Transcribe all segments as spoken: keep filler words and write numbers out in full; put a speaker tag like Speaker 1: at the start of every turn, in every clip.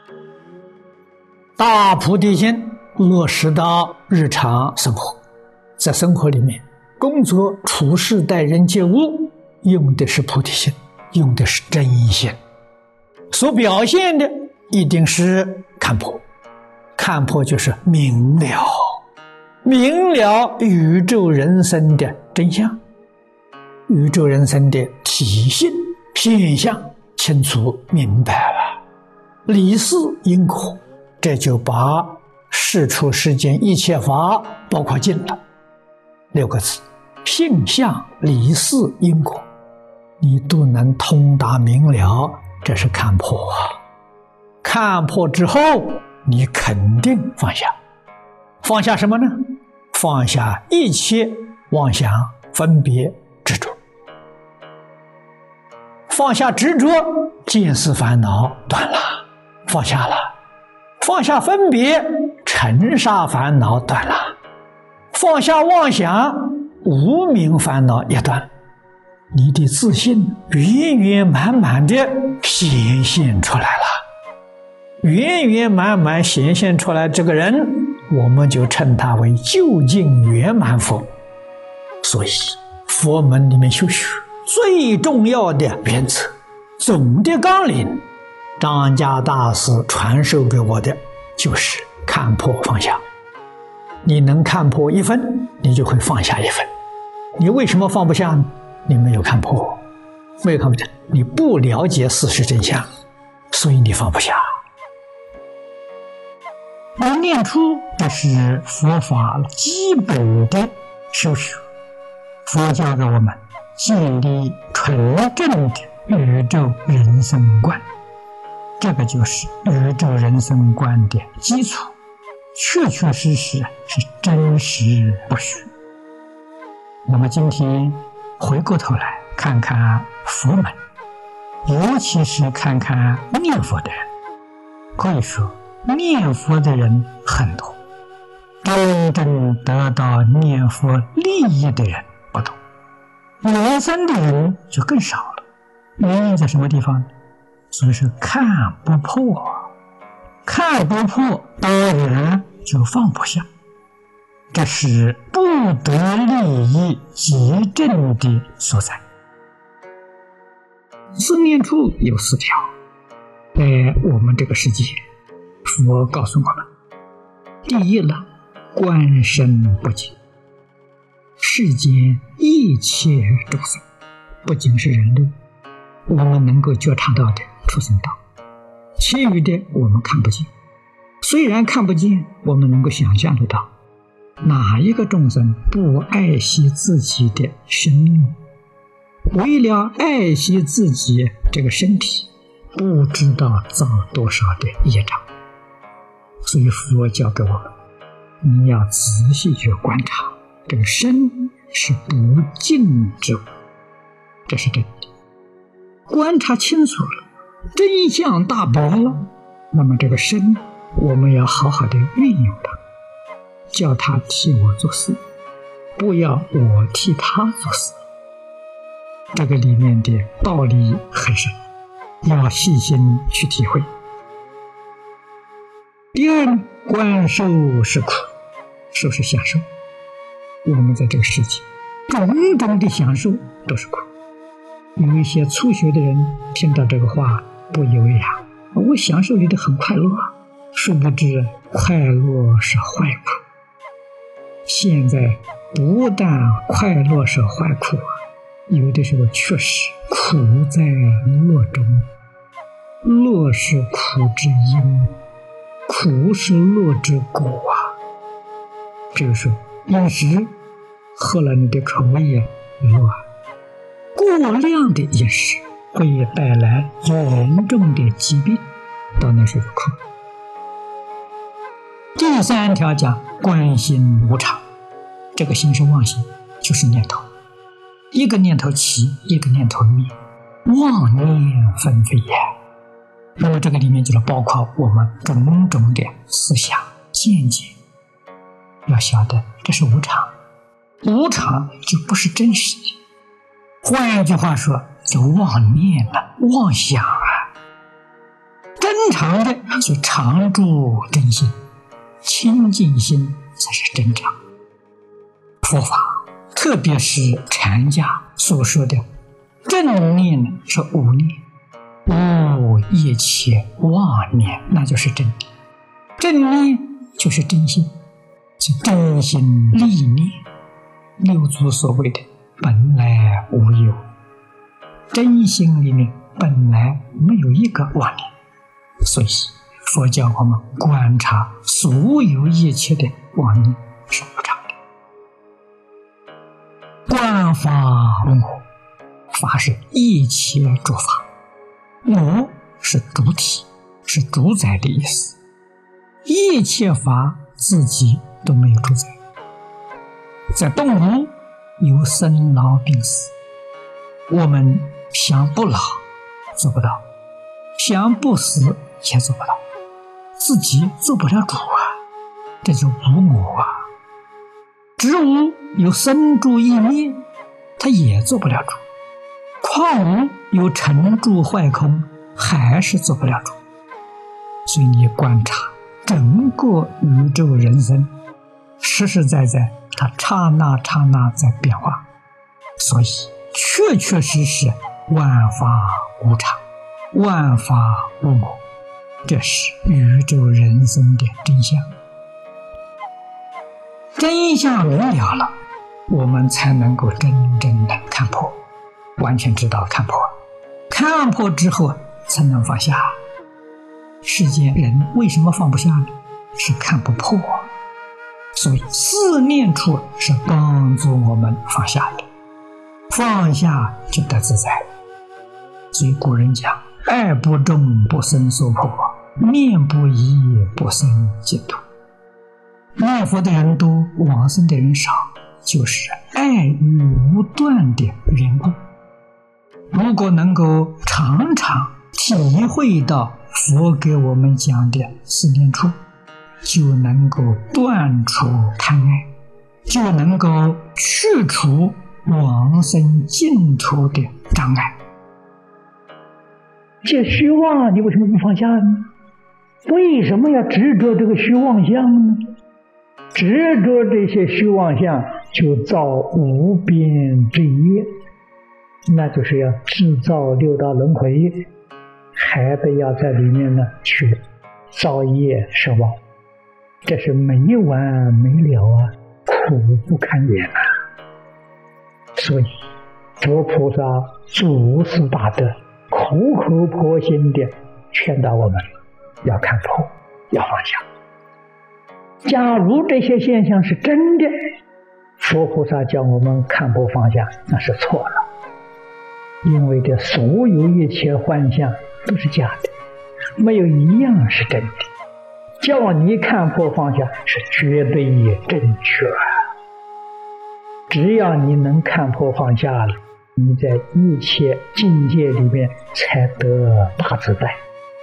Speaker 1: 大菩提心落实到日常生活，在生活里面工作处事待人接物，用的是菩提心，用的是真心，所表现的一定是看破。看破就是明了，明了宇宙人生的真相，宇宙人生的体性现象清楚明白了，理事因果，这就把世出世间一切法包括进了。六个字：性相理事因果，你都能通达明了，这是看破啊。看破之后，你肯定放下。放下什么呢？放下一切妄想、分别、执着。放下执着，见思烦恼断了，放下了；放下分别，尘沙烦恼断了；放下妄想，无明烦恼也断了。你的自信圆圆满满的显现出来了，圆圆满满显现出来，这个人我们就称他为究竟圆满佛。所以佛门里面修学最重要的原则，总的纲领，张家大师传授给我的就是看破放下。你能看破一分，你就会放下一分。你为什么放不下呢？你没有看破，没有看破，你不了解事实真相，所以你放不下。而念处，这是佛法基本的修学。佛教给我们建立纯正的宇宙人生观，这个就是宇宙人生观的基础，确确实实是真实不虚。那么今天回过头来看看佛门，尤其是看看念佛的人，可以说念佛的人很多，真正得到念佛利益的人不多，往生的人就更少了。原因在什么地方呢？所以说看不破，看不破当然就放不下，这是不得利益结正的所在。四念处有四条，在我们这个世界，佛告诉我们，第一呢，观身不净，世间一切众生，不仅是人类，我们能够觉察到的畜生道，其余的我们看不见。虽然看不见，我们能够想象得到，哪一个众生不爱惜自己的生命？为了爱惜自己这个身体，不知道造多少的业障。所以佛教给我们，你要仔细去观察，这个身是不净之物，这是真的。观察清楚了，真相大白了，那么这个身我们要好好的运用它，叫它替我做事，不要我替他做事。这个里面的道理很深，要细心去体会。第二呢，观受是苦，受是享受。我们在这个世界种种的享受都是苦。有一些初学的人听到这个话不以为然，我享受里的很快乐，殊不知快乐是坏苦。现在不但快乐是坏苦，有的时候确实苦在乐中，乐是苦之因，苦是乐之果啊。比如说饮食喝了你的口味乐，过量的饮食会带来严重的疾病，到那时候就苦。第三条讲观心无常，这个心是妄心，就是念头，一个念头起，一个念头灭，妄念纷飞呀。那么这个里面就是包括我们种种的思想见解，要晓得这是无常，无常就不是真实的。换一句话说，就妄念了，妄想啊。真常的，所以常住真心，清净心才是真常。佛法，特别是禅家所说的正念呢，是无念，无一切妄念，那就是真念。正念就是真心，是真心立念。六祖所谓的本来无有，真心里面本来没有一个妄念，所以佛教我们观察所有一切的妄念是无常的。观法问我，法是一切诸法，我是主体，是主宰的意思。一切法自己都没有主宰。在动物有生老病死，我们想不老做不到，想不死也做不到，自己做不了主啊，这就无我啊。植物有生住异灭，它也做不了主，矿物有成住坏空，还是做不了主。所以你观察整个宇宙人生，实实在在它刹那刹那在变化，所以确确实实万法无常，万法无我，这是宇宙人生的真相。真相明了了，我们才能够真正的看破，完全知道看破，看破之后才能放下。世间人为什么放不下呢？是看不破。所以四念处是帮助我们放下的，放下就得自在。所以古人讲，爱不重不生娑婆，念不移不生净土。念佛的人多，往生的人少，就是爱欲无断的缘故。如果能够常常体会到佛给我们讲的四念处，就能够断除贪爱，就能够去除往生净土的障碍。
Speaker 2: 这虚妄你为什么不放下呢？为什么要执着这个虚妄相呢？执着这些虚妄相，就造无边之业，那就是要制造六道轮回，还得要在里面呢去造业受报，这是没完没了啊，苦不堪言啊！所以佛菩萨诸事大德，口口婆心的劝导我们要看破，要放下。假如这些现象是真的，佛菩萨叫我们看破放下，那是错了。因为这所有一切幻象都是假的，没有一样是真的。叫你看破放下是绝对正确。只要你能看破放下了，你在一切境界里面才得大自在。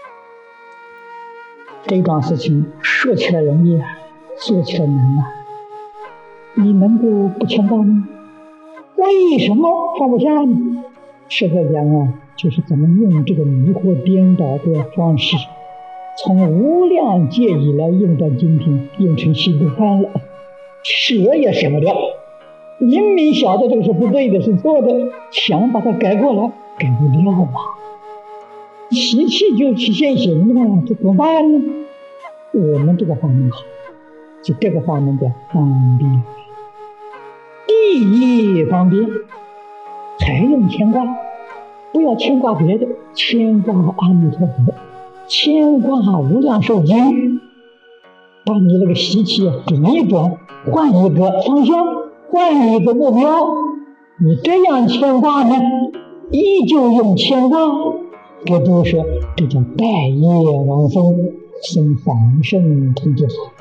Speaker 2: 这桩事情说起来容易啊，做起来难啊。你能够不劝告吗？为什么放不下呢？实在讲啊，就是怎么用这个迷惑颠倒的方式，从无量劫以来用到今天，用成习惯了，舍也舍不掉。明明晓得这个是不对的，是错的，想把它改过来，改不掉啊！习气就去现行了，这怎么办呢？我们这个方面好，就这个方面的方便。第一方便，还用牵挂，不要牵挂别的，牵挂阿弥陀佛，牵挂无量寿经，把你那个习气转一转，换一个方向，换一个目标。你这样牵挂呢，依旧用牵挂，给诸说这叫带业往生，生凡圣同居土。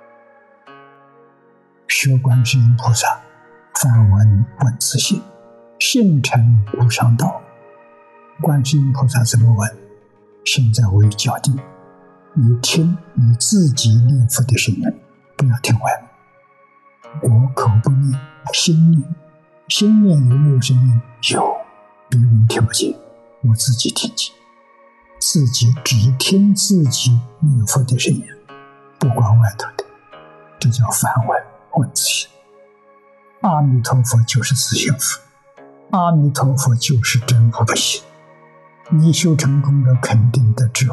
Speaker 1: 学观世音菩萨梵文文字性，信成无上道。观世音菩萨怎么问？现在我有教定，你听你自己念佛的声音，不要听外面。我口不念，心念，心念有没有声音？有，别人听不见，我自己听见。
Speaker 2: 自己只听自己念佛的声音，不管外头的，这叫梵文文字性。阿弥陀佛就是自性佛，阿弥陀佛就是真如不息。你修成功了，肯定得智慧。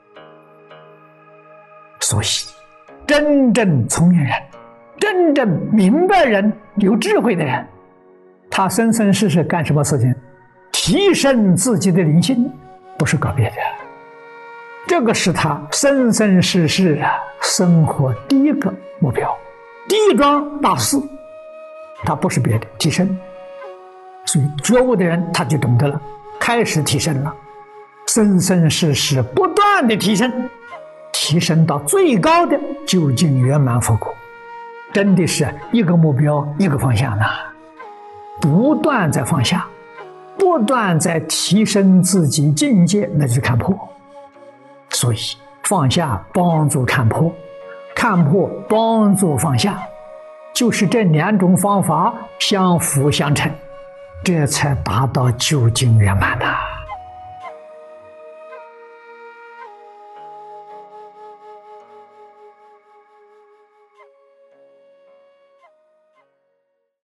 Speaker 2: 所以真正聪明人，真正明白人，有智慧的人，他生生世世干什么事情？提升自己的灵性，不是搞别的。这个是他生生世世啊生活第一个目标，第一桩大事。他不是别的，提升。所以觉悟的人他就懂得了，开始提升了，生生世世不断的提升，提升到最高的究竟圆满佛果。真的是一个目标一个方向啊，不断在放下，不断在提升自己境界，那就是看破。所以放下帮助看破，看破帮助放下，就是这两种方法相辅相成，这才达到究竟圆满的。